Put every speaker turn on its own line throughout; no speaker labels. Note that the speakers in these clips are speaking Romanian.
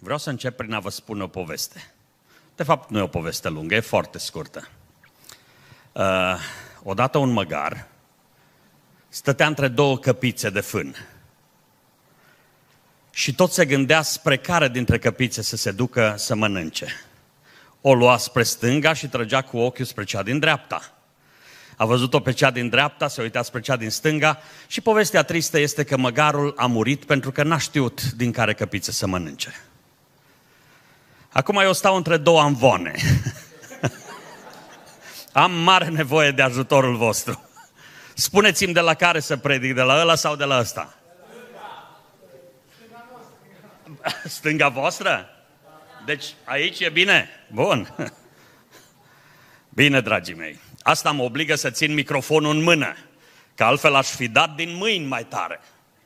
Vreau să încep prin a vă spune o poveste. De fapt, nu e o poveste lungă, e foarte scurtă. Odată un măgar stătea între două căpițe de fân. Și tot se gândea spre care dintre căpițe să se ducă să mănânce. O lua spre stânga și trăgea cu ochiul spre cea din dreapta. A văzut-o pe cea din dreapta, se uita spre cea din stânga și povestea tristă este că măgarul a murit pentru că n-a știut din care căpiță să mănânce. Acum eu stau între două amvoane. Am mare nevoie de ajutorul vostru. Spuneți-mi de la care să predic, de la ăla sau de la ăsta? Stânga voastră? Deci aici e bine? Bun. Bine, dragii mei. Asta mă obligă să țin microfonul în mână, că altfel aș fi dat din mâini mai tare.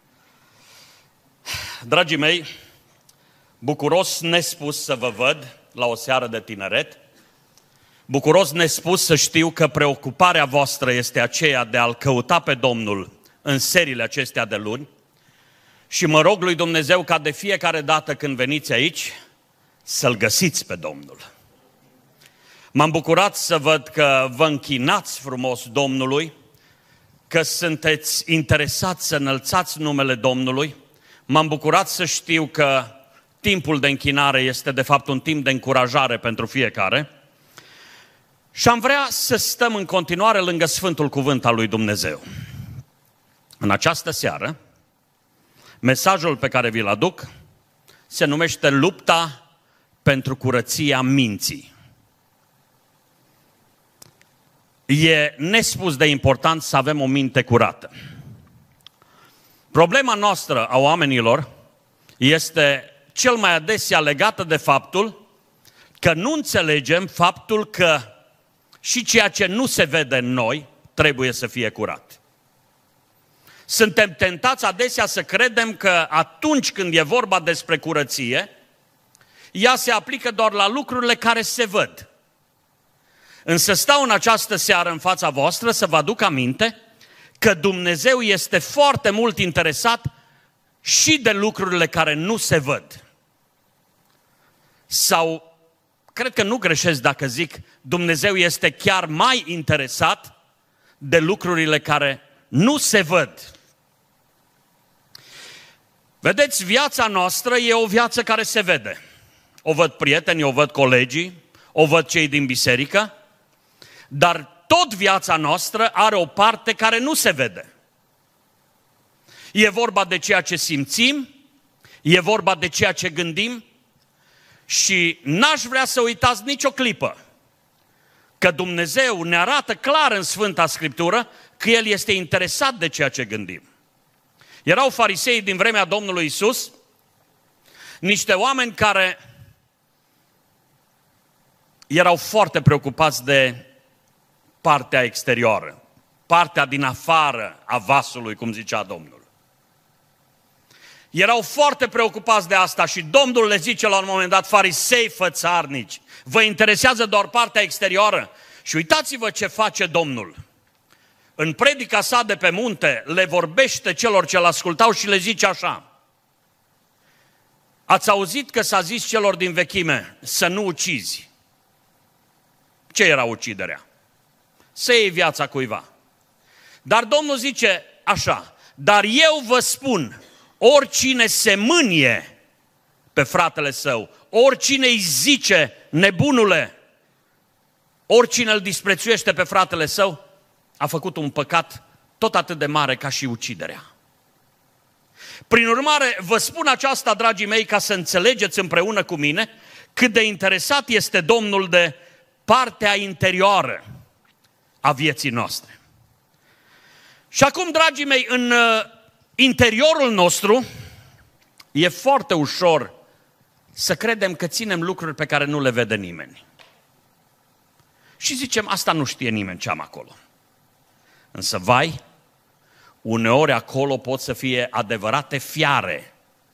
Dragii mei, bucuros nespus să vă văd la o seară de tineret, bucuros nespus să știu că preocuparea voastră este aceea de a-L căuta pe Domnul în seriile acestea de luni și mă rog lui Dumnezeu ca de fiecare dată când veniți aici să-L găsiți pe Domnul. M-am bucurat să văd că vă închinați frumos Domnului, că sunteți interesați să înălțați numele Domnului. M-am bucurat să știu că timpul de închinare este de fapt un timp de încurajare pentru fiecare. Și am vrea să stăm în continuare lângă Sfântul Cuvânt al lui Dumnezeu. În această seară, mesajul pe care vi-l aduc se numește Lupta pentru curăția minții. E nespus de important să avem o minte curată. Problema noastră a oamenilor este cel mai adesea legată de faptul că nu înțelegem faptul că și ceea ce nu se vede în noi trebuie să fie curat. Suntem tentați adesea să credem că atunci când e vorba despre curăție, ea se aplică doar la lucrurile care se văd. Însă stau în această seară în fața voastră să vă aduc aminte că Dumnezeu este foarte mult interesat și de lucrurile care nu se văd. Sau, cred că nu greșesc dacă zic, Dumnezeu este chiar mai interesat de lucrurile care nu se văd. Vedeți, viața noastră e o viață care se vede. O văd prietenii, o văd colegii, o văd cei din biserică, dar tot viața noastră are o parte care nu se vede. E vorba de ceea ce simțim, e vorba de ceea ce gândim și n-aș vrea să uitați nicio clipă că Dumnezeu ne arată clar în Sfânta Scriptură că El este interesat de ceea ce gândim. Erau farisei din vremea Domnului Isus, niște oameni care erau foarte preocupați de partea exterioară, partea din afară a vasului, cum zicea Domnul. Erau foarte preocupați de asta și Domnul le zice la un moment dat, farisei fățarnici, vă interesează doar partea exterioară? Și uitați-vă ce face Domnul. În predica sa de pe munte le vorbește celor ce-l ascultau și le zice așa: ați auzit că s-a zis celor din vechime să nu ucizi. Ce era uciderea? Să iei viața cuiva. Dar Domnul zice așa: dar eu vă spun, oricine se mânie pe fratele său, oricine îi zice nebunule, oricine îl disprețuiește pe fratele său, a făcut un păcat tot atât de mare ca și uciderea. Prin urmare, vă spun aceasta, dragii mei, ca să înțelegeți împreună cu mine cât de interesat este Domnul de partea interioară a vieții noastre. Și acum, dragii mei, în interiorul nostru e foarte ușor să credem că ținem lucruri pe care nu le vede nimeni. Și zicem, asta nu știe nimeni ce am acolo. Însă, vai, uneori acolo pot să fie adevărate fiare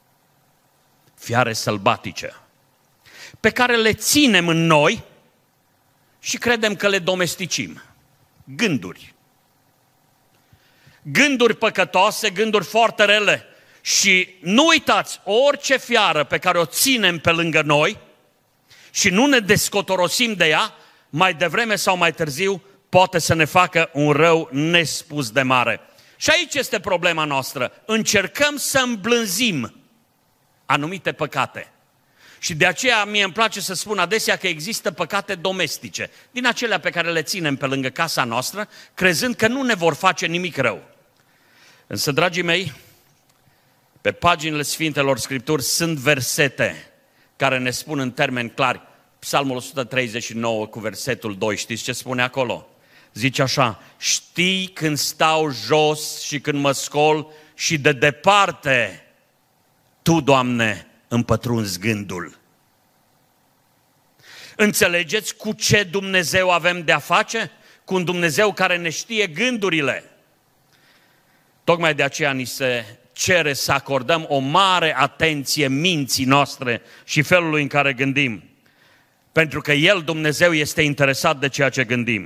sălbatice, pe care le ținem în noi și credem că le domesticim. Gânduri păcătoase, gânduri foarte rele Și nu uitați, orice fiară pe care o ținem pe lângă noi și nu ne descotorosim de ea, mai devreme sau mai târziu poate să ne facă un rău nespus de mare. Și aici este problema noastră. Încercăm să îmblânzim anumite păcate. Și de aceea mie îmi place să spun adesea că există păcate domestice, din acelea pe care le ținem pe lângă casa noastră, crezând că nu ne vor face nimic rău. Însă, dragii mei, pe paginile Sfintelor Scripturi sunt versete care ne spun în termeni clari. Psalmul 139 cu versetul 2, știți ce spune acolo? Zice așa: știi când stau jos și când mă scol și de departe Tu, Doamne, îmi pătrunzi gândul. Înțelegeți cu ce Dumnezeu avem de-a face? Cu un Dumnezeu care ne știe gândurile. Tocmai de aceea ni se cere să acordăm o mare atenție minții noastre și felului în care gândim. Pentru că El, Dumnezeu, este interesat de ceea ce gândim.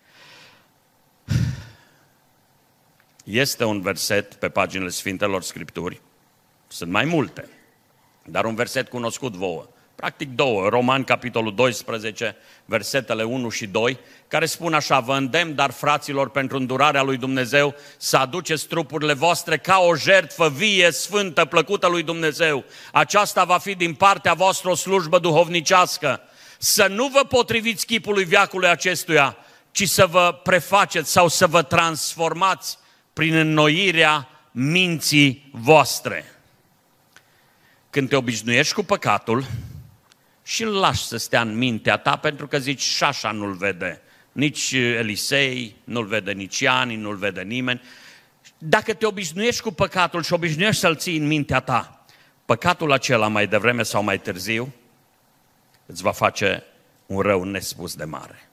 Este un verset pe paginile Sfintelor Scripturi, sunt mai multe, dar un verset cunoscut vouă, practic două, Romani, capitolul 12, versetele 1 și 2, care spun așa: vă îndemn, dar fraților, pentru îndurarea lui Dumnezeu, să aduceți trupurile voastre ca o jertfă vie, sfântă, plăcută lui Dumnezeu. Aceasta va fi din partea voastră o slujbă duhovnicească. Să nu vă potriviți chipului veacului acestuia, ci să vă prefaceți sau să vă transformați prin înnoirea minții voastre. Când te obișnuiești cu păcatul și îl lași să stea în mintea ta, pentru că zici, și așa nu-l vede nici Elisei, nu-l vede nici Iani, nu-l vede nimeni. Dacă te obișnuiești cu păcatul și obișnuiești să-l ții în mintea ta, păcatul acela mai devreme sau mai târziu îți va face un rău nespus de mare.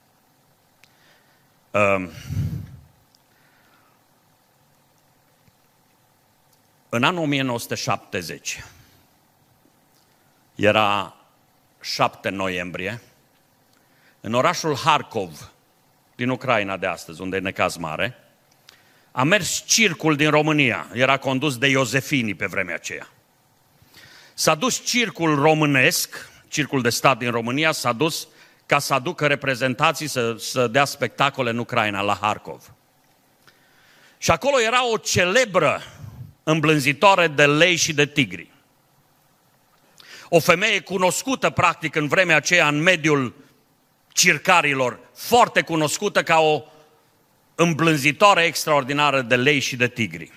În anul 1970, era 7 noiembrie, în orașul Harkov, din Ucraina de astăzi, unde e necaz mare, a mers circul din România, era condus de Iosefini pe vremea aceea. S-a dus circul românesc, circul de stat din România, s-a dus ca să aducă reprezentații să dea spectacole în Ucraina, la Harkov. Și acolo era o celebră îmblânzitoare de lei și de tigri. O femeie cunoscută, practic, în vremea aceea, în mediul circarilor, foarte cunoscută ca o îmblânzitoare extraordinară de lei și de tigri.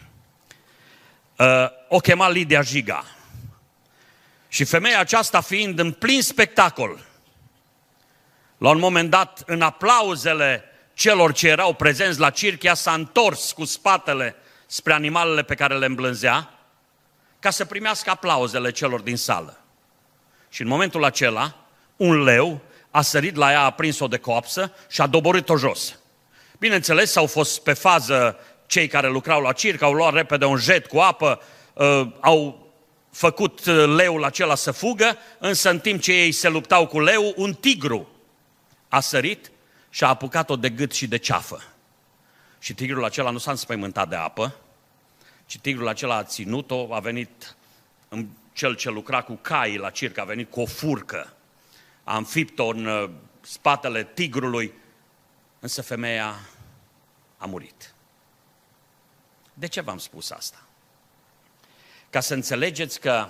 O chema Lidia Jiga. Și femeia aceasta, fiind în plin spectacol, la un moment dat, în aplauzele celor ce erau prezenți la circ, ea s-a întors cu spatele spre animalele pe care le îmblânzea, ca să primească aplauzele celor din sală. Și în momentul acela, un leu a sărit la ea, a prins-o de coapsă și a doborât-o jos. Bineînțeles, au fost pe fază cei care lucrau la circ, au luat repede un jet cu apă, au făcut leul acela să fugă, însă în timp ce ei se luptau cu leul, un tigru a sărit și a apucat-o de gât și de ceafă. Și tigrul acela nu s-a înspăimântat de apă, ci tigrul acela a ținut-o, a venit cel ce lucra cu caii la circ, a venit cu o furcă, a înfipt-o în spatele tigrului, însă femeia a murit. De ce v-am spus asta? Ca să înțelegeți că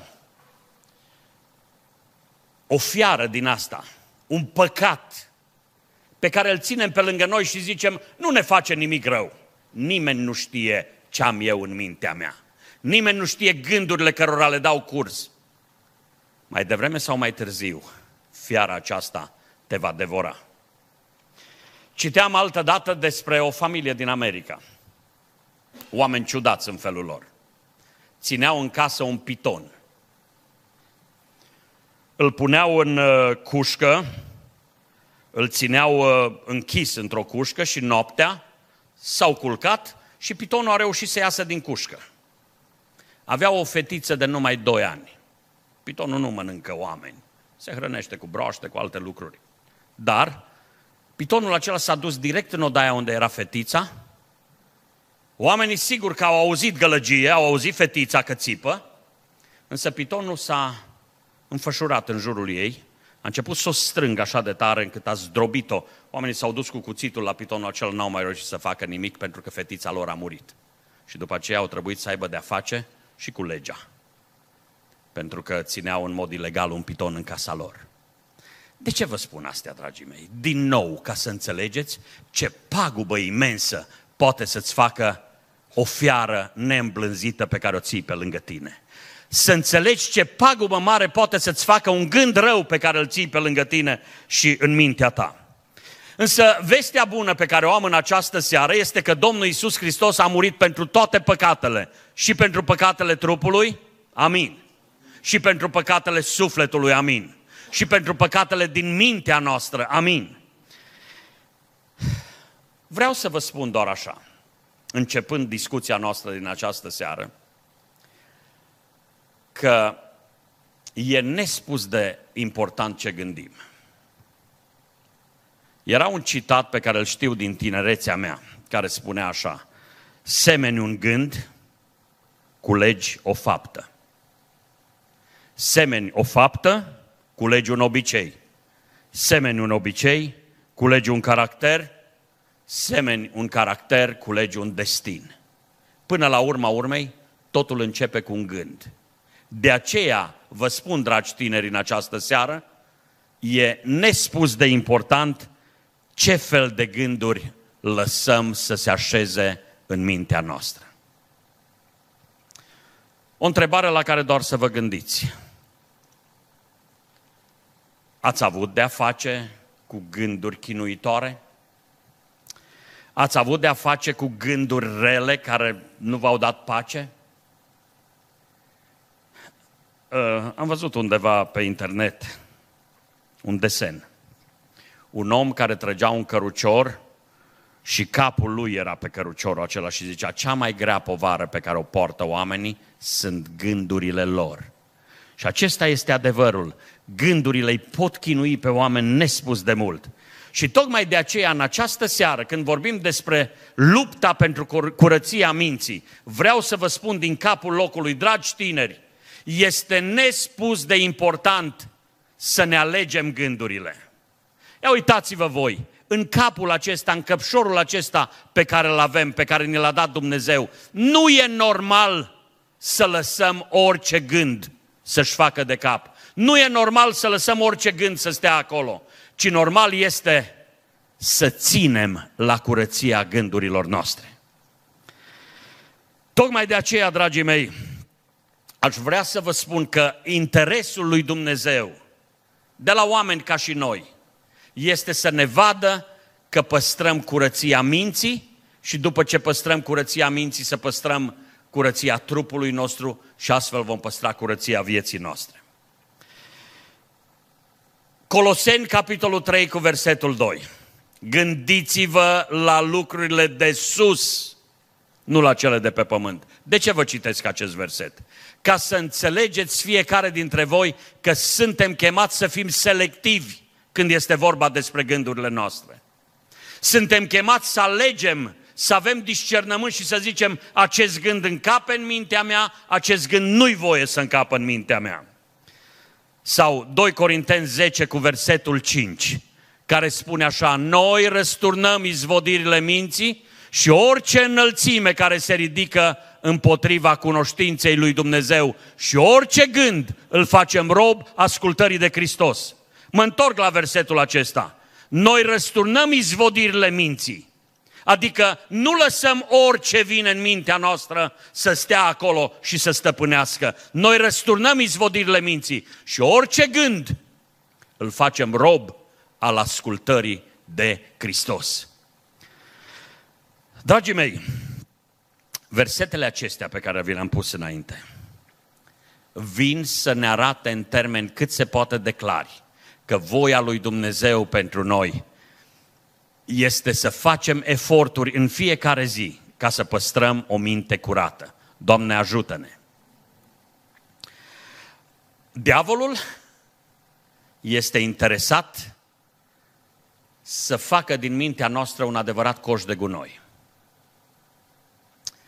o fiară din asta, un păcat pe care îl ținem pe lângă noi și zicem, nu ne face nimic rău. Nimeni nu știe ce am eu în mintea mea. Nimeni nu știe gândurile cărora le dau curs. Mai devreme sau mai târziu, fiara aceasta te va devora. Citeam altădată despre o familie din America. Oameni ciudați în felul lor. Țineau în casă un piton. Îl puneau în cușcă, îl țineau închis într-o cușcă și noaptea s-au culcat și pitonul a reușit să iasă din cușcă. Avea o fetiță de numai 2 ani. Pitonul nu mănâncă oameni, se hrănește cu broaște, cu alte lucruri. Dar pitonul acela s-a dus direct în odaia unde era fetița Oamenii sigur că au auzit gălăgie, au auzit fetița că țipă, însă pitonul s-a înfășurat în jurul ei, a început să o strângă așa de tare încât a zdrobit-o. Oamenii s-au dus cu cuțitul la pitonul acela, n-au mai reușit să facă nimic pentru că fetița lor a murit. Și după aceea au trebuit să aibă de-a face și cu legea, pentru că țineau în mod ilegal un piton în casa lor. De ce vă spun astea, dragii mei? Din nou, ca să înțelegeți ce pagubă imensă poate să-ți facă o fiară neîmblânzită pe care o ții pe lângă tine. Să înțelegi ce pagubă mare poate să-ți facă un gând rău pe care îl ții pe lângă tine și în mintea ta. Însă vestea bună pe care o am în această seară este că Domnul Iisus Hristos a murit pentru toate păcatele. Și pentru păcatele trupului, amin. Și pentru păcatele sufletului, amin. Și pentru păcatele din mintea noastră, amin. Vreau să vă spun doar așa, începând discuția noastră din această seară, că e nespus de important ce gândim. Era un citat pe care îl știu din tinerețea mea, care spunea așa: semeni un gând, culegi o faptă. Semeni o faptă, culegi un obicei. Semeni un obicei, culegi un caracter. Semeni un caracter, culegi un destin. Până la urma urmei, totul începe cu un gând. De aceea vă spun, dragi tineri, în această seară, e nespus de important ce fel de gânduri lăsăm să se așeze în mintea noastră. O întrebare la care doar să vă gândiți. Ați avut de-a face cu gânduri chinuitoare? Ați avut de-a face cu gânduri rele care nu v-au dat pace? Am văzut undeva pe internet un desen. Un om care trăgea un cărucior și capul lui era pe căruciorul acela și zicea: cea mai grea povară pe care o poartă oamenii sunt gândurile lor. Și acesta este adevărul. Gândurile îi pot chinui pe oameni nespus de mult. Și tocmai de aceea, în această seară, când vorbim despre lupta pentru curăția minții, vreau să vă spun din capul locului, dragi tineri, este nespus de important să ne alegem gândurile. Ia uitați-vă voi, în capul acesta, în căpșorul acesta pe care îl avem, pe care ne l-a dat Dumnezeu, nu e normal să lăsăm orice gând să-și facă de cap. Nu e normal să lăsăm orice gând să stea acolo, ci normal este să ținem la curăția gândurilor noastre. Tocmai de aceea, dragii mei, aș vrea să vă spun că interesul lui Dumnezeu, de la oameni ca și noi, este să ne vadă că păstrăm curăția minții și după ce păstrăm curăția minții, să păstrăm curăția trupului nostru și astfel vom păstra curăția vieții noastre. Coloseni, capitolul 3, cu versetul 2. Gândiți-vă la lucrurile de sus, nu la cele de pe pământ. De ce vă citesc acest verset? Ca să înțelegeți fiecare dintre voi că suntem chemați să fim selectivi când este vorba despre gândurile noastre. Suntem chemați să alegem, să avem discernământ și să zicem: acest gând încape în mintea mea, acest gând nu-i voie să încapă în mintea mea. Sau 2 Corinteni 10 cu versetul 5, care spune așa: noi răsturnăm izvodirile minții și orice înălțime care se ridică împotriva cunoștinței lui Dumnezeu și orice gând îl facem rob ascultării de Hristos. Mă întorc la versetul acesta. Noi răsturnăm izvodirile minții. Adică nu lăsăm orice vine în mintea noastră să stea acolo și să stăpânească. Noi răsturnăm izvodirile minții și orice gând îl facem rob al ascultării de Hristos. Dragii mei, versetele acestea pe care vi le-am pus înainte vin să ne arate în termeni cât se poate de clari că voia lui Dumnezeu pentru noi este să facem eforturi în fiecare zi ca să păstrăm o minte curată. Doamne, ajută-ne! Diavolul este interesat să facă din mintea noastră un adevărat coș de gunoi.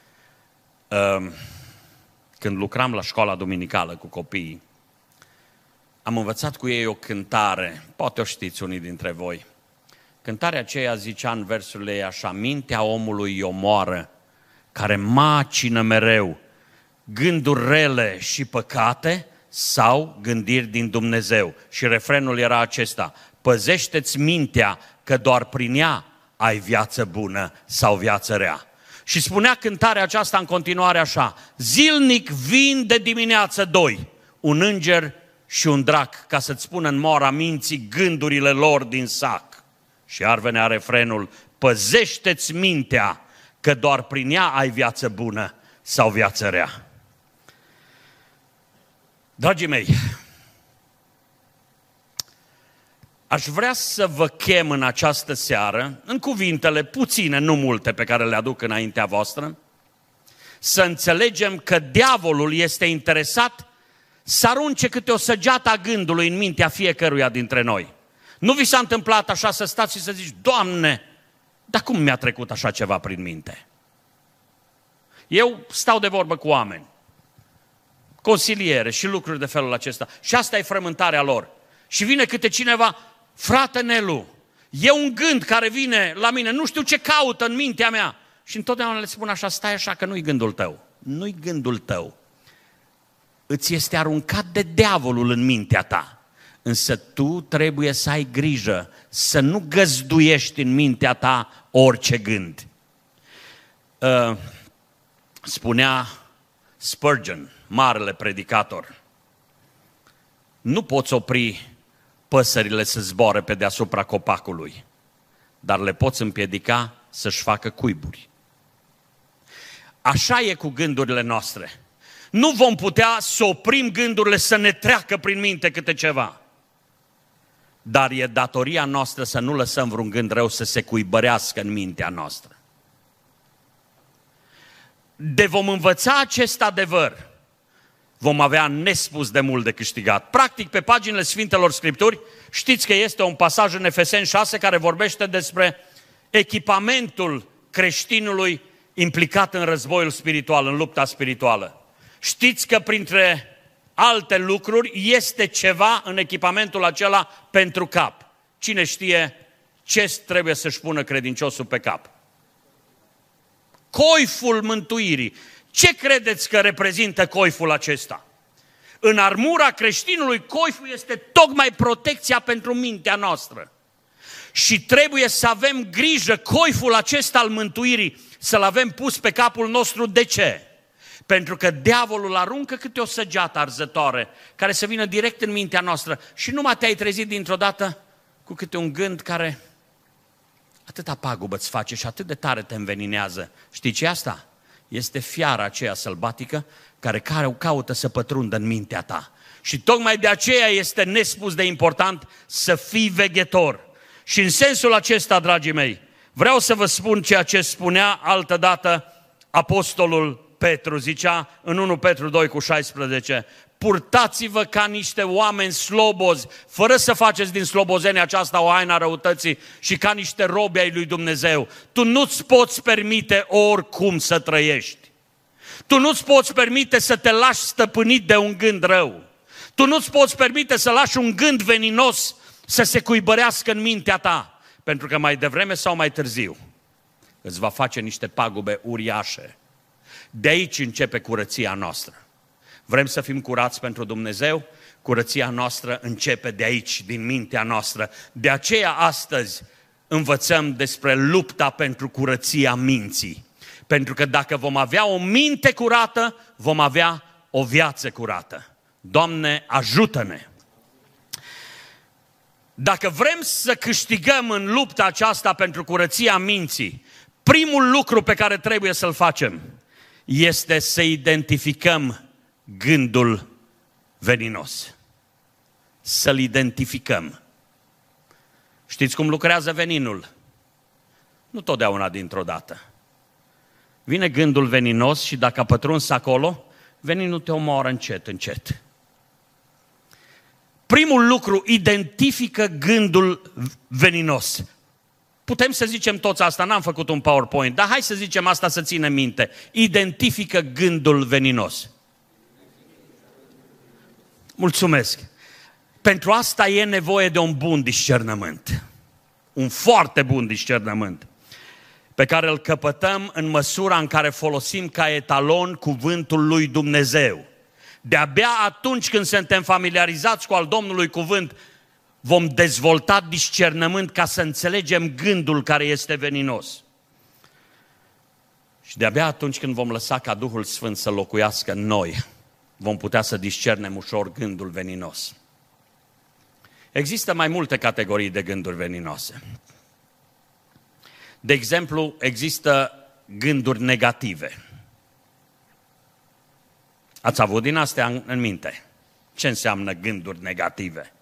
Când lucram la școala duminicală cu copiii, am învățat cu ei o cântare, poate o știți unii dintre voi. Cântarea aceea zicea în versurile ei așa: mintea omului e o moară care macină mereu gânduri rele și păcate sau gândiri din Dumnezeu. Și refrenul era acesta: păzește-ți mintea că doar prin ea ai viață bună sau viață rea. Și spunea cântarea aceasta în continuare așa: zilnic vin de dimineață doi, un înger și un drac, ca să-ți spună în moara minții gândurile lor din sac. Și iar venea refrenul: păzește-ți mintea că doar prin ea ai viață bună sau viață rea. Dragii mei, aș vrea să vă chem în această seară, în cuvintele puține, nu multe, pe care le aduc înaintea voastră, să înțelegem că diavolul este interesat să arunce câte o săgeată a gândului în mintea fiecăruia dintre noi. Nu vi s-a întâmplat așa să stați și să zici: Doamne, dar cum mi-a trecut așa ceva prin minte? Eu stau de vorbă cu oameni, consiliere și lucruri de felul acesta, și asta e frământarea lor. Și vine câte cineva: frate Nelu, e un gând care vine la mine, nu știu ce caută în mintea mea. Și întotdeauna le spun așa: stai așa că nu-i gândul tău. Nu-i gândul tău. Îți este aruncat de diavolul în mintea ta. Însă tu trebuie să ai grijă să nu găzduiești în mintea ta orice gând. Spunea Spurgeon, marele predicator: nu poți opri păsările să zboare pe deasupra copacului, dar le poți împiedica să-și facă cuiburi. Așa e cu gândurile noastre. Nu vom putea să oprim gândurile să ne treacă prin minte câte ceva. Dar e datoria noastră să nu lăsăm vreun gând rău să se cuibărească în mintea noastră. De vom învăța acest adevăr, vom avea nespus de mult de câștigat. Practic, pe paginile Sfintelor Scripturi, știți că este un pasaj în Efeseni 6 care vorbește despre echipamentul creștinului implicat în războiul spiritual, în lupta spirituală. Știți că printre alte lucruri este ceva în echipamentul acela pentru cap. Cine știe ce trebuie să-și pună credinciosul pe cap? Coiful mântuirii. Ce credeți că reprezintă coiful acesta? În armura creștinului, coiful este tocmai protecția pentru mintea noastră. Și trebuie să avem grijă, coiful acesta al mântuirii, să-l avem pus pe capul nostru. De ce? Pentru că diavolul aruncă câte o săgeată arzătoare care să vină direct în mintea noastră și numai te-ai trezit dintr-o dată cu câte un gând care atâta pagubă îți face și atât de tare te înveninează. Știi ce e asta? Este fiara aceea sălbatică care caută să pătrundă în mintea ta. Și tocmai de aceea este nespus de important să fii veghetor. Și în sensul acesta, dragii mei, vreau să vă spun ceea ce spunea altădată apostolul Petru. Zicea în 1 Petru 2:16: purtați-vă ca niște oameni slobozi, fără să faceți din slobozenia aceasta o haină a răutății, și ca niște robi ai lui Dumnezeu. Tu nu-ți poți permite oricum să trăiești. Tu nu-ți poți permite să te lași stăpânit de un gând rău. Tu nu-ți poți permite să lași un gând veninos să se cuibărească în mintea ta, pentru că mai devreme sau mai târziu îți va face niște pagube uriașe. De aici începe curăția noastră. Vrem să fim curați pentru Dumnezeu? Curăția noastră începe de aici, din mintea noastră. De aceea astăzi învățăm despre lupta pentru curăția minții. Pentru că dacă vom avea o minte curată, vom avea o viață curată. Doamne, ajută-ne! Dacă vrem să câștigăm în lupta aceasta pentru curăția minții, primul lucru pe care trebuie să-l facem este să identificăm gândul veninos. Să-l identificăm. Știți cum lucrează veninul? Nu totdeauna dintr-o dată. Vine gândul veninos și dacă a pătruns acolo, veninul te omoară încet, încet. Primul lucru, identifică gândul veninos. Putem să zicem toți asta, n-am făcut un PowerPoint, dar hai să zicem asta să ținem minte. Identifică gândul veninos. Mulțumesc. Pentru asta e nevoie de un bun discernământ. Un foarte bun discernământ. Pe care îl căpătăm în măsura în care folosim ca etalon cuvântul lui Dumnezeu. De-abia atunci când suntem familiarizați cu al Domnului cuvânt, vom dezvolta discernământ ca să înțelegem gândul care este veninos. Și de-abia atunci când vom lăsa ca Duhul Sfânt să locuiască în noi, vom putea să discernem ușor gândul veninos. Există mai multe categorii de gânduri veninoase. De exemplu, există gânduri negative. Ați avut din astea în minte? Ce înseamnă gânduri negative?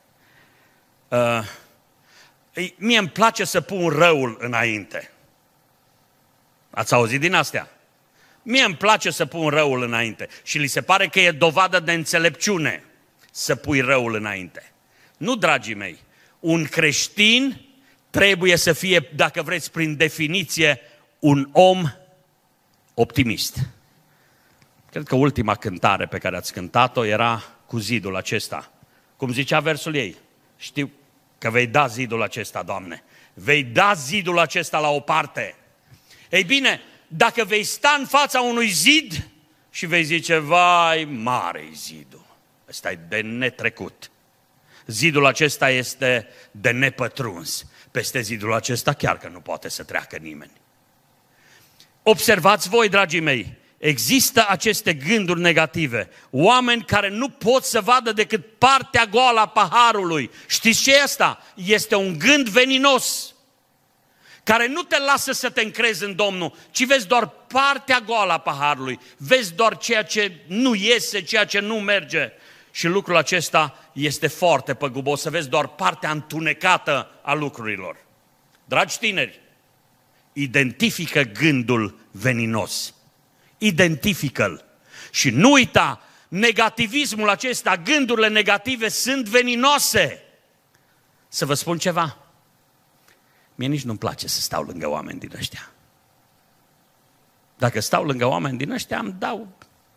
Mie îmi place să pun răul înainte. Ați auzit din astea? Mie îmi place să pun răul înainte. Și li se pare că e dovadă de înțelepciune să pui răul înainte. Nu, dragii mei, un creștin trebuie să fie, dacă vreți, prin definiție, un om optimist. Cred că ultima cântare pe care ați cântat-o era cu zidul acesta. Cum zicea versul ei? Știu că vei da zidul acesta, Doamne. Vei da zidul acesta la o parte. Ei bine, dacă vei sta în fața unui zid și vei zice, vai, mare-i zidul. Ăsta e de netrecut. Zidul acesta este de nepătruns. Peste zidul acesta chiar că nu poate să treacă nimeni. Observați voi, dragii mei, există aceste gânduri negative. Oameni care nu pot să vadă decât partea goală a paharului. Știți ce e asta? Este un gând veninos care nu te lasă să te încrezi în Domnul, ci vezi doar partea goală a paharului. Vezi doar ceea ce nu iese, ceea ce nu merge. Și lucrul acesta este foarte păgubos, să vezi doar partea întunecată a lucrurilor. Dragi tineri, identifică gândul veninos. Identifică-l. Și nu uita, negativismul acesta, gândurile negative sunt veninoase. Să vă spun ceva. Mie nici nu-mi place să stau lângă oameni din ăștia. Dacă stau lângă oameni din ăștia, îmi dau...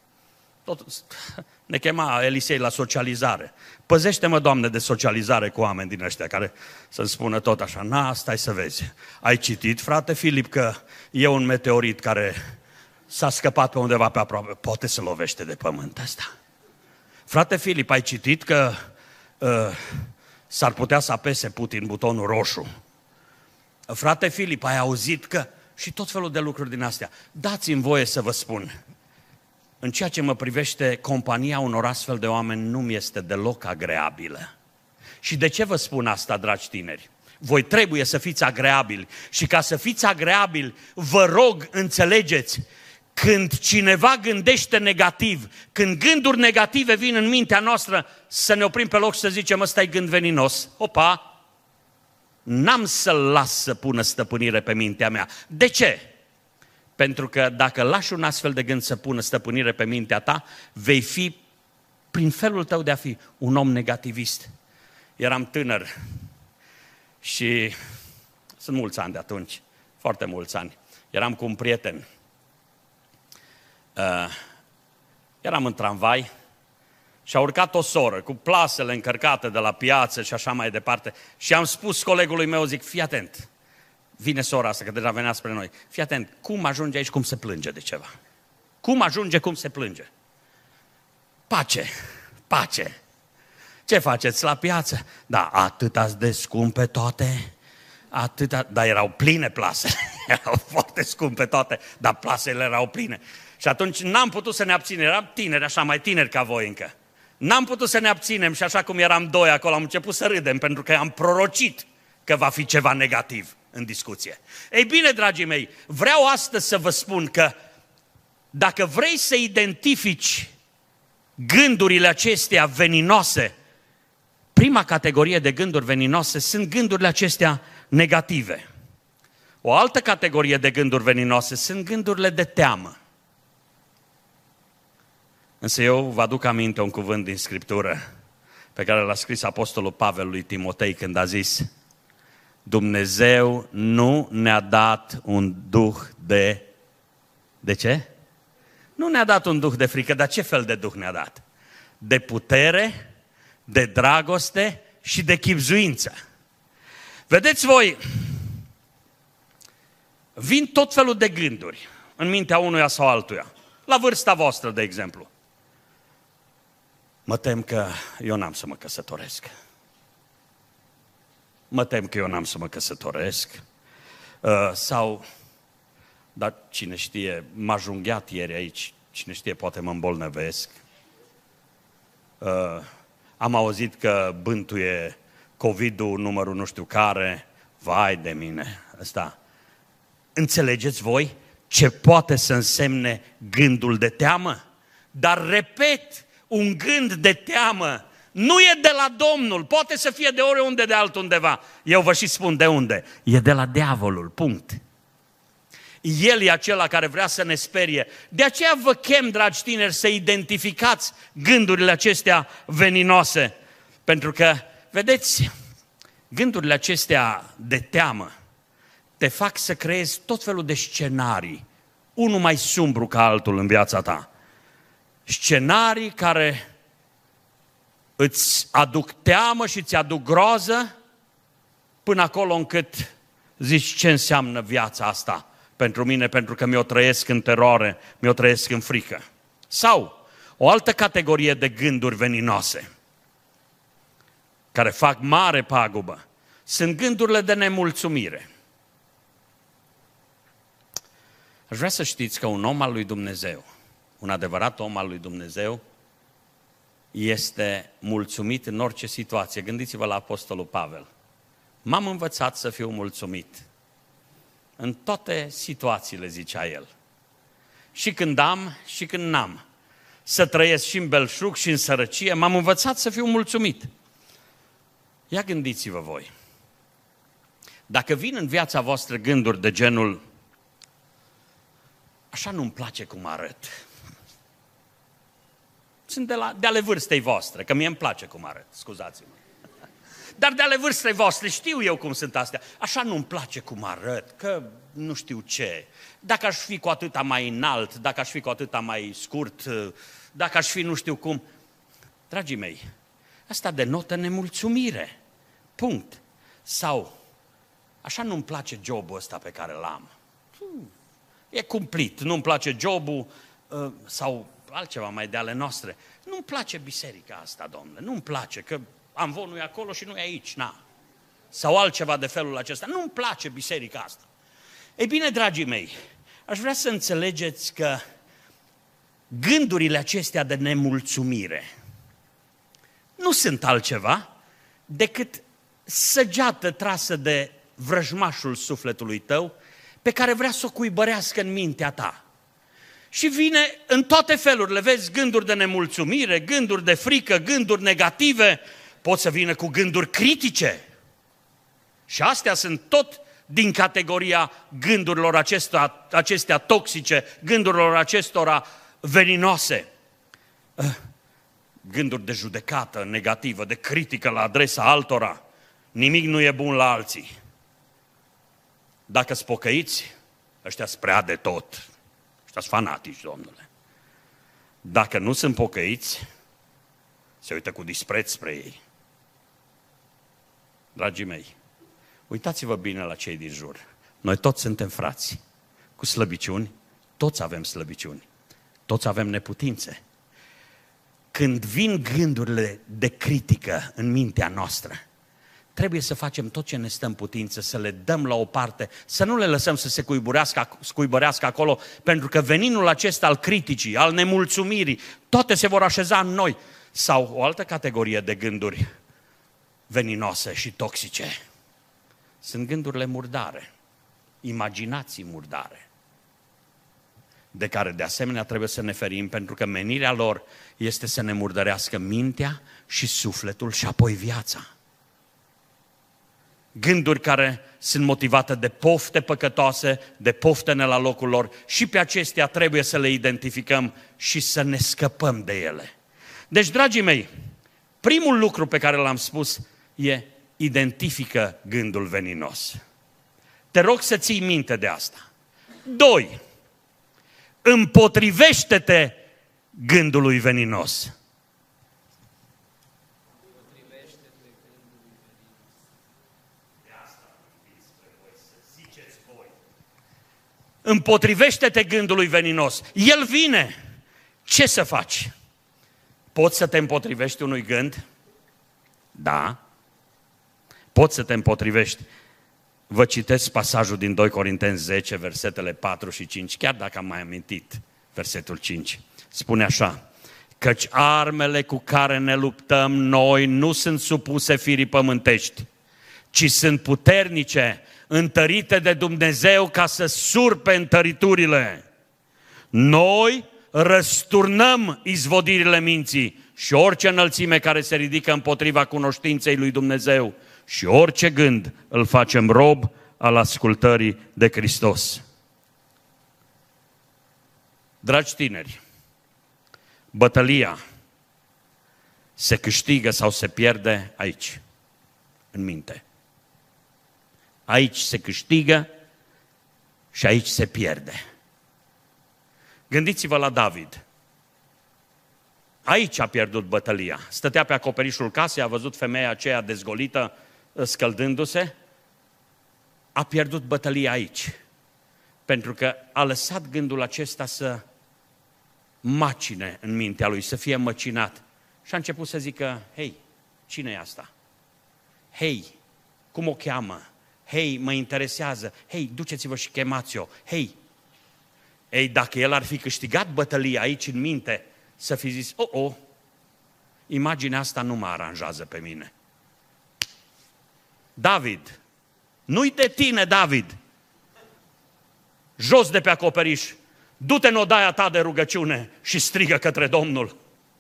Ne chema Elisei la socializare. Păzește-mă, Doamne, de socializare cu oameni din ăștia care să-mi spună tot așa, stai să vezi. Ai citit, frate Filip, că e un meteorit care s-a scăpat pe undeva pe aproape, poate să lovește de pământ ăsta. Frate Filip, ai citit că s-ar putea să apese Putin butonul roșu. Frate Filip, ai auzit că... Și tot felul de lucruri din astea. Dați-mi voie să vă spun... În ceea ce mă privește, compania unor astfel de oameni nu mi este deloc agreabilă. Și de ce vă spun asta, dragi tineri? Voi trebuie să fiți agreabili. Și ca să fiți agreabili, vă rog, înțelegeți, când cineva gândește negativ, când gânduri negative vin în mintea noastră, să ne oprim pe loc și să zicem, ăsta e gând veninos. Opa! N-am să-l las să pună stăpânire pe mintea mea. De ce? Pentru că dacă lași un astfel de gând să pună stăpânire pe mintea ta, vei fi, prin felul tău de a fi, un om negativist. Eram tânăr și sunt mulți ani de atunci, foarte mulți ani. Eram cu un prieten. Eram în tramvai și a urcat o soră cu plasele încărcate de la piață și așa mai departe. Și am spus colegului meu, zic, fii atent. Vine sora asta, că deja venea spre noi. Fii atent, cum ajunge aici, cum se plânge de ceva? Cum ajunge, cum se plânge? Pace, pace. Ce faceți la piață? Da, atâta de scumpe toate, atâta, dar erau pline plasele. Erau foarte scumpe toate, dar plasele erau pline. Și atunci n-am putut să ne abținem, eram tineri, așa mai tineri ca voi încă. N-am putut să ne abținem și așa cum eram doi acolo, am început să râdem, pentru că am prorocit că va fi ceva negativ în discuție. Ei bine, dragii mei, vreau astăzi să vă spun că dacă vrei să identifici gândurile acestea veninoase, prima categorie de gânduri veninoase sunt gândurile acestea negative. O altă categorie de gânduri veninoase sunt gândurile de teamă. Însă eu vă aduc aminte un cuvânt din Scriptură pe care l-a scris Apostolul Pavel lui Timotei când a zis: Dumnezeu nu ne-a dat un duh de... De ce? Nu ne-a dat un duh de frică, dar ce fel de duh ne-a dat? De putere, de dragoste și de chibzuință. Vedeți voi, vin tot felul de gânduri în mintea unuia sau altuia. La vârsta voastră, de exemplu. Mă tem că eu n-am să mă căsătoresc. Mă tem că eu n-am să mă căsătoresc. Sau, dar cine știe, m-a junghiat ieri aici, cine știe, poate mă îmbolnăvesc. Am auzit că bântuie COVID-ul numărul nu știu care, vai de mine, ăsta. Înțelegeți voi ce poate să însemne gândul de teamă? Dar repet, un gând de teamă nu e de la Domnul, poate să fie de oriunde de altundeva. Eu vă și spun de unde. E de la diavolul, punct. El e acela care vrea să ne sperie. De aceea vă chem, dragi tineri, să identificați gândurile acestea veninoase. Pentru că, vedeți, gândurile acestea de teamă te fac să creezi tot felul de scenarii, unul mai sumbru ca altul în viața ta. Scenarii care îți aduc teamă și îți aduc groază până acolo încât zici ce înseamnă viața asta pentru mine, pentru că mi-o trăiesc în teroare, mi-o trăiesc în frică. Sau o altă categorie de gânduri veninoase care fac mare pagubă sunt gândurile de nemulțumire. Aș vrea să știți că un om al lui Dumnezeu, un adevărat om al lui Dumnezeu, este mulțumit în orice situație. Gândiți-vă la Apostolul Pavel. M-am învățat să fiu mulțumit. În toate situațiile, zicea el. Și când am, și când n-am. Să trăiesc și în belșug, și în sărăcie, m-am învățat să fiu mulțumit. Ia gândiți-vă voi. Dacă vin în viața voastră gânduri de genul așa nu-mi place cum arăt. Sunt de ale vârstei voastre, că mie îmi place cum arăt, scuzați-mă. Dar de ale vârstei voastre știu eu cum sunt astea. Așa nu-mi place cum arăt, că nu știu ce. Dacă aș fi cu atâta mai înalt, dacă aș fi cu atâta mai scurt, dacă aș fi nu știu cum. Dragii mei, asta denotă nemulțumire. Punct. Sau, așa nu-mi place jobul ăsta pe care l-am. E cumplit, nu-mi place jobul sau altceva mai de ale noastre. Nu-mi place biserica asta, domnule, nu-mi place că amvonul e acolo și nu e aici, na. Sau altceva de felul acesta. Nu-mi place biserica asta. Ei bine, dragii mei, aș vrea să înțelegeți că gândurile acestea de nemulțumire nu sunt altceva decât săgeată trasă de vrăjmașul sufletului tău pe care vrea să o cuibărească în mintea ta. Și vine în toate felurile, vezi, gânduri de nemulțumire, gânduri de frică, gânduri negative, pot să vină cu gânduri critice. Și astea sunt tot din categoria gândurilor acestea toxice, gândurilor acestora veninoase. Gânduri de judecată negativă, de critică la adresa altora. Nimic nu e bun la alții. Dacă-s pocăiți, ăștia-s prea de tot. Ăștia-s fanatici, domnule. Dacă nu sunt pocăiți, se uită cu dispreț spre ei. Dragii mei, uitați-vă bine la cei din jur. Noi toți suntem frați, cu slăbiciuni, toți avem slăbiciuni, toți avem neputințe. Când vin gândurile de critică în mintea noastră, trebuie să facem tot ce ne stă în putință, să le dăm la o parte, să nu le lăsăm să se scuibărească acolo, pentru că veninul acesta al criticii, al nemulțumirii, toate se vor așeza în noi. Sau o altă categorie de gânduri veninoase și toxice. Sunt gândurile murdare, imaginații murdare, de care de asemenea trebuie să ne ferim, pentru că menirea lor este să ne murdărească mintea și sufletul și apoi viața. Gânduri care sunt motivate de pofte păcătoase, de poftene la locul lor, și pe acestea trebuie să le identificăm și să ne scăpăm de ele. Deci, dragii mei, primul lucru pe care l-am spus e identifică gândul veninos. Te rog să ții minte de asta. 2. Împotrivește-te gândului veninos. Împotrivește-te gândului veninos. El vine. Ce să faci? Poți să te împotrivești unui gând? Da. Poți să te împotrivești. Vă citesc pasajul din 2 Corinteni 10, versetele 4 și 5, chiar dacă am mai amintit versetul 5. Spune așa: căci armele cu care ne luptăm noi nu sunt supuse firii pământești, ci sunt puternice, întărite de Dumnezeu ca să surpe întăriturile. Noi răsturnăm izvodirile minții și orice înălțime care se ridică împotriva cunoștinței lui Dumnezeu și orice gând îl facem rob al ascultării de Hristos. Dragi tineri, bătălia se câștigă sau se pierde aici, în minte. Aici se câștigă și aici se pierde. Gândiți-vă la David. Aici a pierdut bătălia. Stătea pe acoperișul casei, a văzut femeia aceea dezgolită, scăldându-se. A pierdut bătălia aici. Pentru că a lăsat gândul acesta să macine în mintea lui, să fie măcinat. Și a început să zică: hei, cine e asta? Hei, cum o cheamă? Hei, mă interesează. Hei, duceți-vă și chemați-o. Hei. Ei, dacă el ar fi câștigat bătălia aici în minte, să fi zis: imaginea asta nu mă aranjează pe mine. David, nu-i de tine, David. Jos de pe acoperiș, du-te în odaia ta de rugăciune și strigă către Domnul.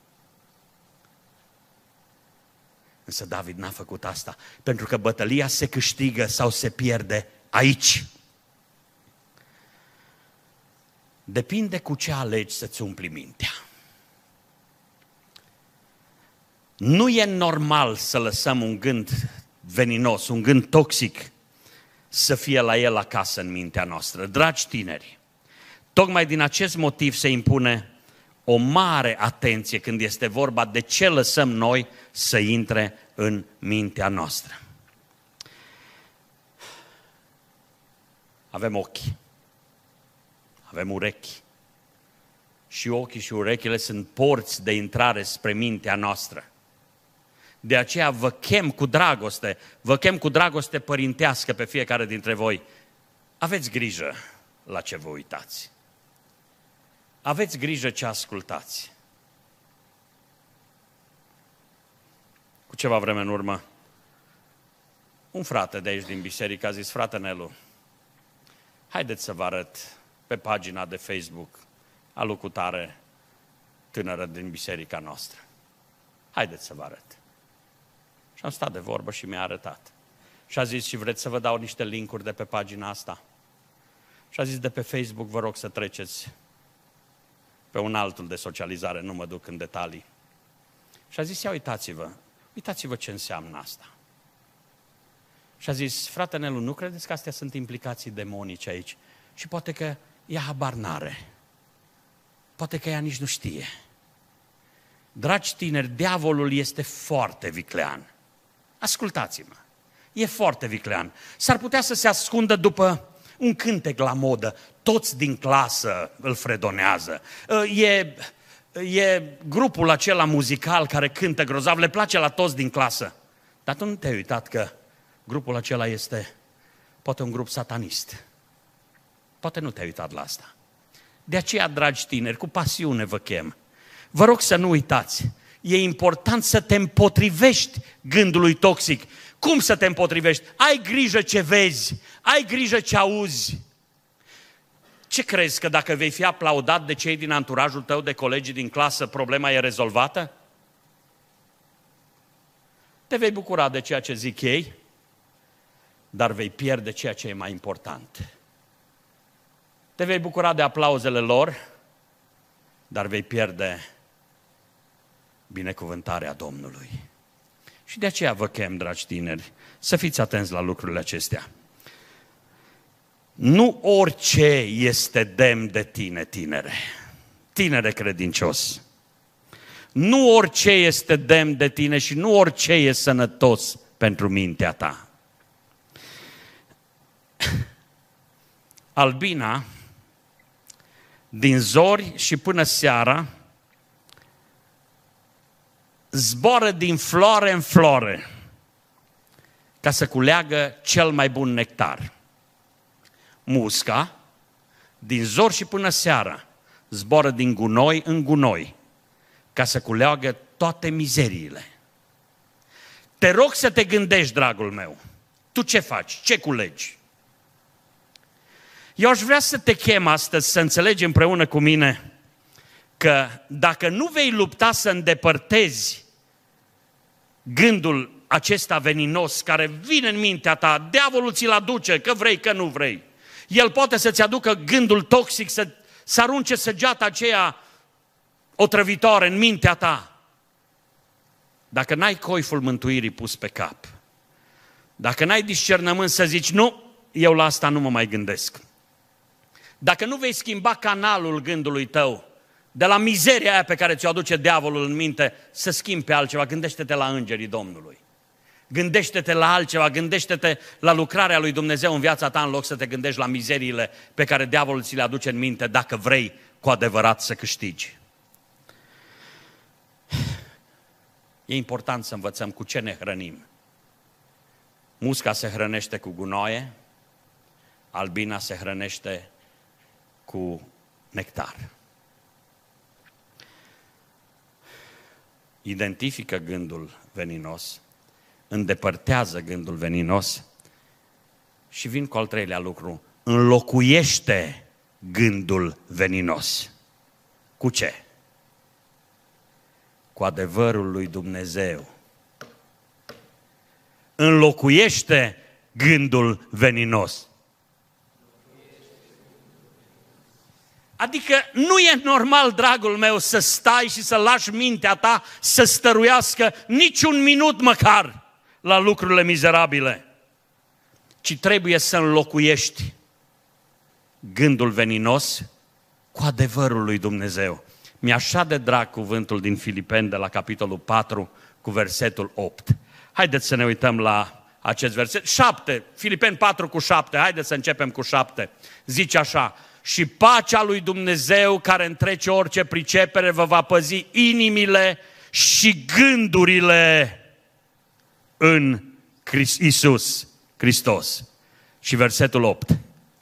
Însă David n-a făcut asta, pentru că bătălia se câștigă sau se pierde aici. Depinde cu ce alegi să-ți umpli mintea. Nu e normal să lăsăm un gând veninos, un gând toxic, să fie la el acasă în mintea noastră. Dragi tineri, tocmai din acest motiv se impune o mare atenție când este vorba de ce lăsăm noi să intre în mintea noastră. Avem ochi, avem urechi și ochii și urechile sunt porți de intrare spre mintea noastră. De aceea vă chem cu dragoste părintească pe fiecare dintre voi. Aveți grijă la ce vă uitați. Aveți grijă ce ascultați. Cu ceva vreme în urmă, un frate de aici din biserică a zis: frate Nelu, haideți să vă arăt pe pagina de Facebook a lui cutare tânără din biserica noastră. Haideți să vă arăt. Și am stat de vorbă și mi-a arătat. Și a zis: și vreți să vă dau niște linkuri de pe pagina asta? Și a zis: de pe Facebook vă rog să treceți pe un altul de socializare, nu mă duc în detalii. Și a zis: ia uitați-vă ce înseamnă asta. Și a zis: frate Nelu, nu credeți că astea sunt implicații demonice aici? Și poate că ea habar n-are. Poate că ea nici nu știe. Dragi tineri, diavolul este foarte viclean. Ascultați-mă, e foarte viclean. S-ar putea să se ascundă după un cântec la modă. Toți din clasă îl fredonează. E grupul acela muzical care cântă grozav, le place la toți din clasă. Dar tu nu te-ai uitat că grupul acela este poate un grup satanist. Poate nu te-ai uitat la asta. De aceea, dragi tineri, cu pasiune vă chem. Vă rog să nu uitați. E important să te împotrivești gândului toxic. Cum să te împotrivești? Ai grijă ce vezi, ai grijă ce auzi. Ce crezi, că dacă vei fi aplaudat de cei din anturajul tău, de colegii din clasă, problema e rezolvată? Te vei bucura de ceea ce zic ei, dar vei pierde ceea ce e mai important. Te vei bucura de aplauzele lor, dar vei pierde binecuvântarea Domnului. Și de aceea vă chem, dragi tineri, să fiți atenți la lucrurile acestea. Nu orice este demn de tine, tinere. Tinere credincios. Nu orice este demn de tine și nu orice e sănătos pentru mintea ta. Albina, din zori și până seara, zboară din floare în floare ca să culeagă cel mai bun nectar. Musca, din zori și până seara, zboară din gunoi în gunoi ca să culeagă toate mizeriile. Te rog să te gândești, dragul meu, tu ce faci, ce culegi? Eu aș vrea să te chem astăzi să înțelegi împreună cu mine că dacă nu vei lupta să îndepărtezi gândul acesta veninos care vine în mintea ta, diavolul ți-l aduce, că vrei, că nu vrei. El poate să-ți aducă gândul toxic, să arunce săgeata aceea otrăvitoare în mintea ta. Dacă n-ai coiful mântuirii pus pe cap, dacă n-ai discernământ să zici, nu, eu la asta nu mă mai gândesc. Dacă nu vei schimba canalul gândului tău, de la mizeria aia pe care ți-o aduce diavolul în minte, să schimbi pe altceva, gândește-te la îngerii Domnului. Gândește-te la altceva, gândește-te la lucrarea lui Dumnezeu în viața ta, în loc să te gândești la mizeriile pe care diavolul ți le aduce în minte, dacă vrei cu adevărat să câștigi. E important să învățăm cu ce ne hrănim. Musca se hrănește cu gunoaie, albina se hrănește cu nectar. Identifică gândul veninos, îndepărtează gândul veninos și vin cu al treilea lucru, înlocuiește gândul veninos. Cu ce? Cu adevărul lui Dumnezeu. Înlocuiește gândul veninos. Adică nu e normal, dragul meu, să stai și să lași mintea ta să stăruiască niciun minut măcar la lucrurile mizerabile, ci trebuie să înlocuiești gândul veninos cu adevărul lui Dumnezeu. Mi-e așa de drag cuvântul din Filipeni de la capitolul 4 cu versetul 8. Haideți să ne uităm la acest verset. 7, Filipeni 4 cu 7, haideți să începem cu 7. Zice așa, și pacea lui Dumnezeu care întrece orice pricepere vă va păzi inimile și gândurile în Iisus Hristos. Și versetul 8.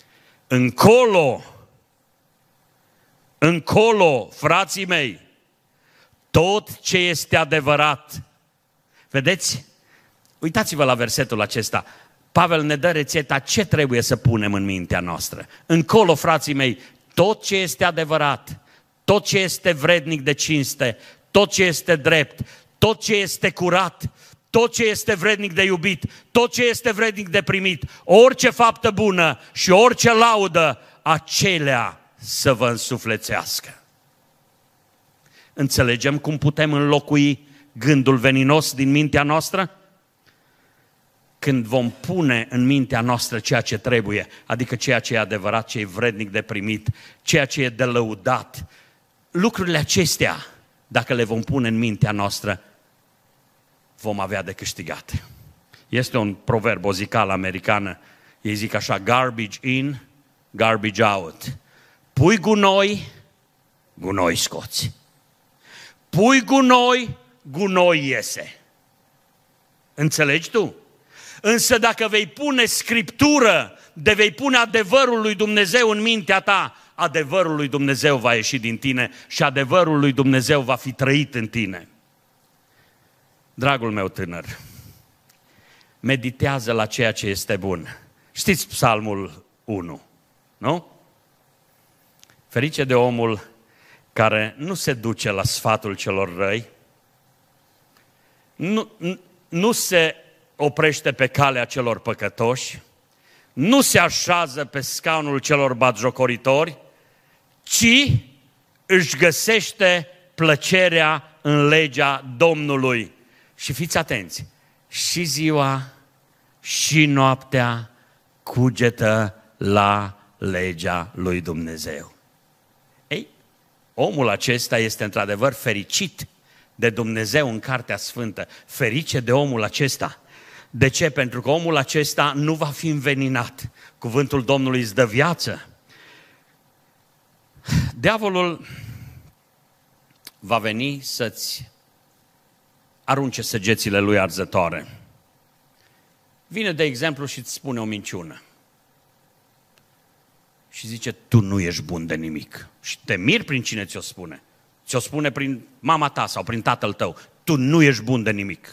Încolo, frații mei, tot ce este adevărat. Vedeți? Uitați-vă la versetul acesta. Pavel ne dă rețeta ce trebuie să punem în mintea noastră. Încolo, frații mei, tot ce este adevărat, tot ce este vrednic de cinste, tot ce este drept, tot ce este curat, tot ce este vrednic de iubit, tot ce este vrednic de primit, orice faptă bună și orice laudă, acelea să vă însuflețească. Înțelegem cum putem înlocui gândul veninos din mintea noastră? Când vom pune în mintea noastră ceea ce trebuie, adică ceea ce e adevărat, ce e vrednic de primit, ceea ce e de lăudat, lucrurile acestea, dacă le vom pune în mintea noastră, vom avea de câștigat. Este un proverb, o zicală americană, ei zic așa, garbage in, garbage out. Pui gunoi, gunoi scoți. Pui gunoi, gunoi iese. Înțelegi tu? Însă dacă vei pune Scriptură, de vei pune adevărul lui Dumnezeu în mintea ta, adevărul lui Dumnezeu va ieși din tine și adevărul lui Dumnezeu va fi trăit în tine. Dragul meu tânăr, meditează la ceea ce este bun. Știți Psalmul 1, nu? Ferice de omul care nu se duce la sfatul celor răi, nu se oprește pe calea celor păcătoși, nu se așează pe scaunul celor batjocoritori, ci își găsește plăcerea în legea Domnului. Și fiți atenți, și ziua și noaptea cugetă la legea lui Dumnezeu. Ei, omul acesta este într-adevăr fericit de Dumnezeu în Cartea Sfântă. Ferice de omul acesta. De ce? Pentru că omul acesta nu va fi înveninat. Cuvântul Domnului îți dă viață. Diavolul va veni să-ți arunce săgețile lui arzătoare. Vine, de exemplu, și îți spune o minciună. Și zice, tu nu ești bun de nimic. Și te miri prin cine ți-o spune. Ți-o spune prin mama ta sau prin tatăl tău. Tu nu ești bun de nimic.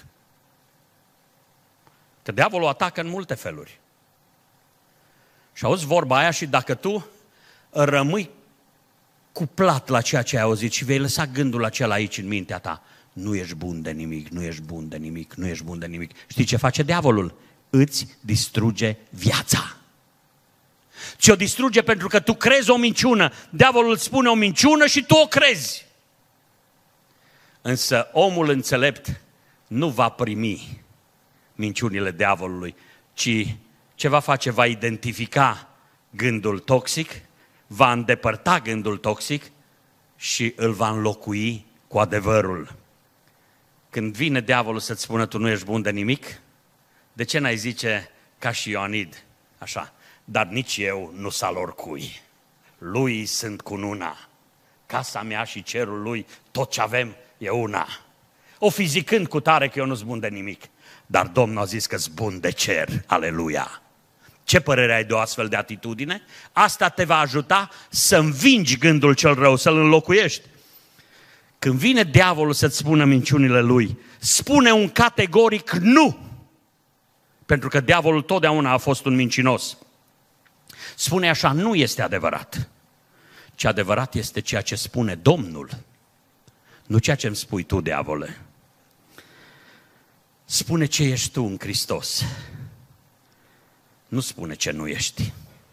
Că diavolul atacă în multe feluri. Și auzi vorba aia și dacă tu rămâi cuplat la ceea ce ai auzit și vei lăsa gândul acela aici în mintea ta, nu ești bun de nimic, nu ești bun de nimic, nu ești bun de nimic. Știi ce face diavolul? Îți distruge viața. Ți-o distruge pentru că tu crezi o minciună. Diavolul îți spune o minciună și tu o crezi. Însă omul înțelept nu va primi minciunile diavolului, ci ce va face? Va identifica gândul toxic, va îndepărta gândul toxic și îl va înlocui cu adevărul. Când vine diavolul să-ți spună tu nu ești bun de nimic, de ce n-ai zice ca și Ioanid, așa, dar nici eu nu s-al oricui. Lui sunt cununa. Casa mea și cerul lui, tot ce avem e una. O fi zicând cu tare că eu nu-s bun de nimic, dar Domnul a zis că-s bun de cer, aleluia. Ce părere ai de o astfel de atitudine? Asta te va ajuta să învingi gândul cel rău, să-l înlocuiești. Când vine diavolul să-ți spună minciunile lui, spune un categoric nu. Pentru că diavolul totdeauna a fost un mincinos. Spune așa, nu este adevărat. Ce adevărat este ceea ce spune Domnul. Nu ceea ce îmi spui tu, diavole. Spune ce ești tu în Hristos. Nu spune ce nu ești.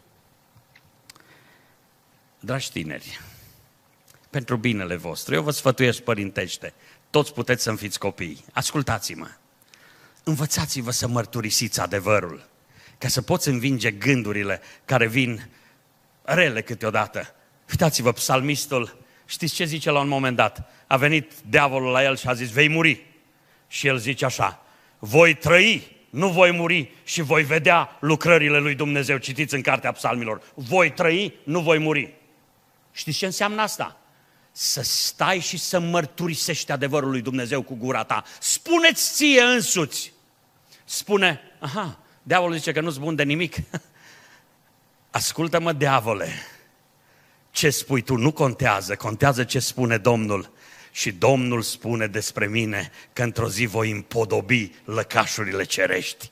Dragi tineri, pentru binele vostru, eu vă sfătuiesc părintește, toți puteți să-mi fiți copii. Ascultați-mă. Învățați-vă să mărturisiți adevărul, ca să poți învinge gândurile care vin rele câteodată. Uitați-vă, psalmistul, știți ce zice la un moment dat? A venit diavolul la el și a zis, vei muri. Și el zice așa, voi trăi, nu voi muri și voi vedea lucrările lui Dumnezeu. Citiți în Cartea Psalmilor, voi trăi, nu voi muri. Știți ce înseamnă asta? Să stai și să mărturisești adevărul lui Dumnezeu cu gura ta. Spune-ți ție însuți. Spune, aha, diavolul zice că nu-s bun de nimic. Ascultă-mă, diavole, ce spui tu nu contează, contează ce spune Domnul. Și Domnul spune despre mine că într-o zi voi împodobi lăcașurile cerești.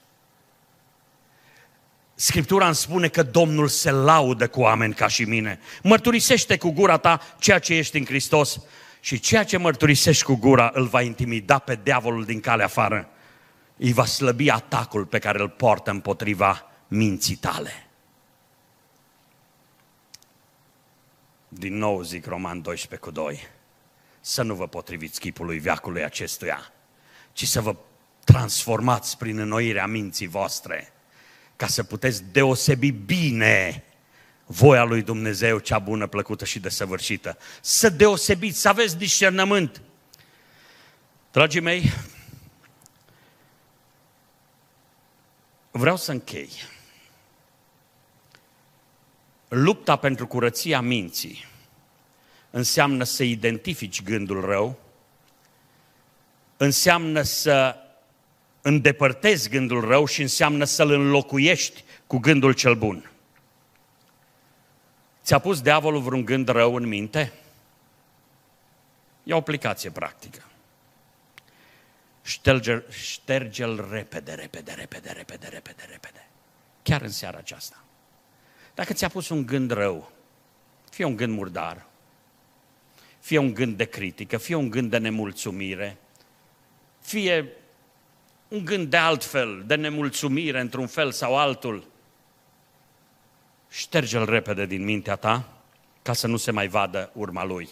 Scriptura îmi spune că Domnul se laudă cu oameni ca și mine. Mărturisește cu gura ta ceea ce ești în Hristos și ceea ce mărturisești cu gura îl va intimida pe diavolul din calea afară. Îi va slăbi atacul pe care îl poartă împotriva minții tale. Din nou zic Roman 12:2. Să nu vă potriviți chipului veacului acestuia, ci să vă transformați prin înnoirea minții voastre, ca să puteți deosebi bine voia lui Dumnezeu, cea bună, plăcută și desăvârșită. Să deosebiți, să aveți discernământ. Dragii mei, vreau să închei. Lupta pentru curăția minții înseamnă să identifici gândul rău, înseamnă să îndepărtezi gândul rău și înseamnă să-l înlocuiești cu gândul cel bun. Ți-a pus diavolul vreun gând rău în minte? E o aplicație practică. Șterge-l repede. Chiar în seara aceasta. Dacă ți-a pus un gând rău, fie un gând murdar, fie un gând de critică, fie un gând de nemulțumire, fie un gând de altfel, de nemulțumire într-un fel sau altul, șterge-l repede din mintea ta ca să nu se mai vadă urma lui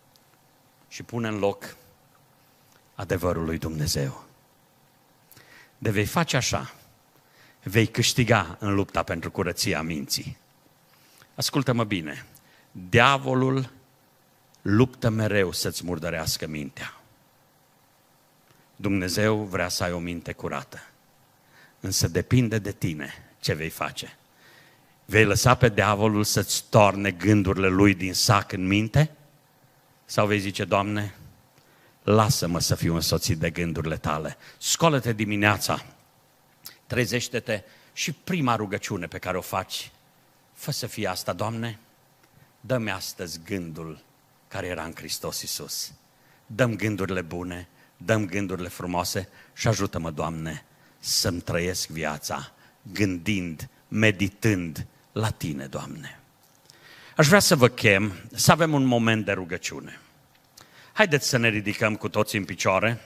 și pune în loc adevărul lui Dumnezeu. de vei face așa, vei câștiga în lupta pentru curăția minții. Ascultă-mă bine, diavolul luptă mereu să-ți murdărească mintea. Dumnezeu vrea să ai o minte curată, însă depinde de tine ce vei face. Vei lăsa pe diavolul să-ți torne gândurile lui din sac în minte? Sau vei zice, Doamne, lasă-mă să fiu însoțit de gândurile tale. Scoală-te dimineața, trezește-te și prima rugăciune pe care o faci, fă să fie asta, Doamne, dă-mi astăzi gândul care era în Hristos Iisus. Dă-mi gândurile bune, dă-mi gândurile frumoase și ajută-mă, Doamne, să-mi trăiesc viața gândind, meditând la Tine, Doamne. Aș vrea să vă chem să avem un moment de rugăciune. Haideți să ne ridicăm cu toții în picioare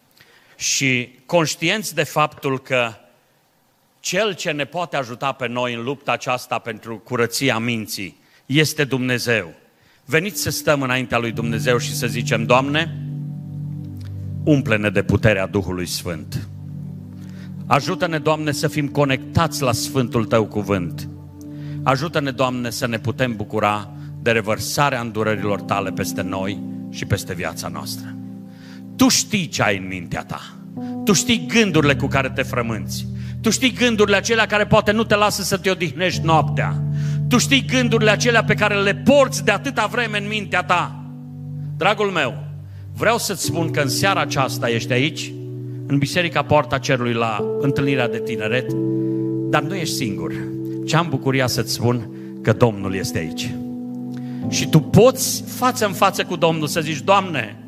și conștienți de faptul că Cel ce ne poate ajuta pe noi în lupta aceasta pentru curăția minții este Dumnezeu. Veniți să stăm înaintea lui Dumnezeu și să zicem, Doamne, umple-ne de puterea Duhului Sfânt. Ajută-ne, Doamne, să fim conectați la Sfântul Tău cuvânt. Ajută-ne, Doamne, să ne putem bucura de revărsarea îndurărilor Tale peste noi și peste viața noastră. Tu știi ce ai în mintea ta. Tu știi gândurile cu care te frămânți. Tu știi gândurile acelea care poate nu te lasă să te odihnești noaptea. Tu știi gândurile acelea pe care le porți de atâta vreme în mintea ta. Dragul meu, vreau să-ți spun că în seara aceasta ești aici, în Biserica Poarta Cerului, la întâlnirea de tineret, dar nu ești singur. Ce am bucuria să-ți spun că Domnul este aici. Și tu poți față în față cu Domnul să zici, Doamne,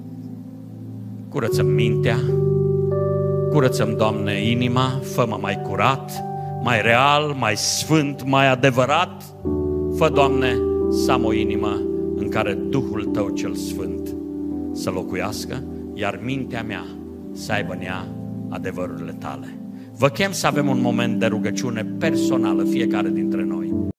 curăță-mi mintea, curăță-mi, Doamne, inima, fă-mă mai curat, mai real, mai sfânt, mai adevărat. Fă, Doamne, să am o inimă în care Duhul Tău cel Sfânt să locuiască, iar mintea mea să aibă în ea adevărurile Tale. Vă chem să avem un moment de rugăciune personală, fiecare dintre noi.